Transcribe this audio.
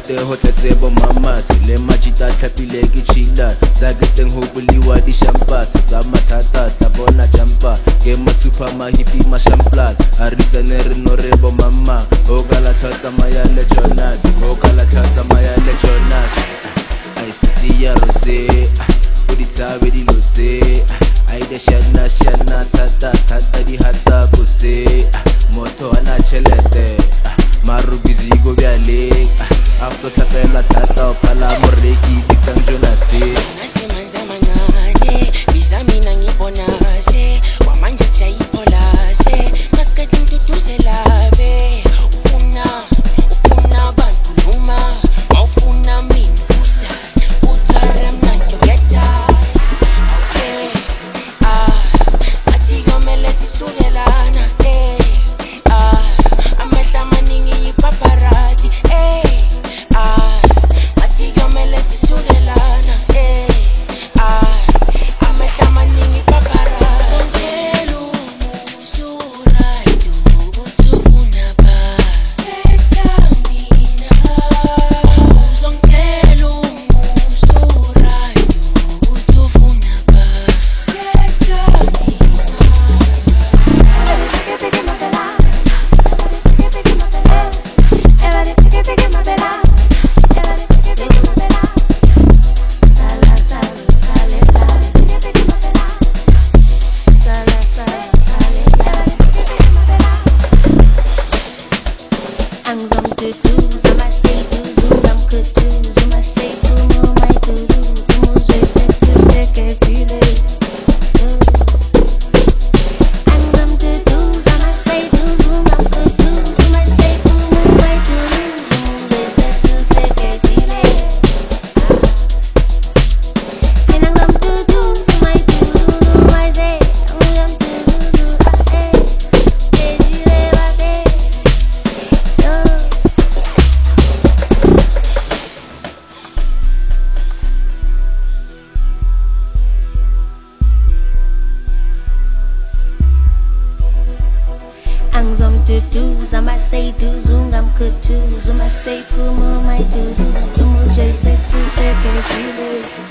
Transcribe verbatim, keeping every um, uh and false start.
te hotla tsebo mamasi le majita tlhapile ke chila sa ke teng ho buliwa di champagne tsa mathata tla bona jampa ke ma super ma hippie ma shamplan a re tsene re no re bo mama ho kala tlhatsa maya le Jonas ho kala tlhatsa maya le Jonas ai sisi ya rose o di tsabe di lotse ai de shana shana tata tata di hata ko se moto ana chelete maru busy go byale after tlapela tata phala moreki ditang Jonas nase manza mangane biza mina ngibona se wamanje siyayiphola se masket ntutuzelabe ufuna ufuna abantu noma awufuna mina kusa uthare mnanto geta okay ah athi komele sisukelana eh ah amehla maningi ipaparazzi eh ah athi komele sisukelana eh ah amehla maningi ipaparazzi sontelo musura utufuna ba etamina sontelo musura utufuna ba Angzom to do, zama say do, zungam kutu, zuma say kumu my do, umu jay say to say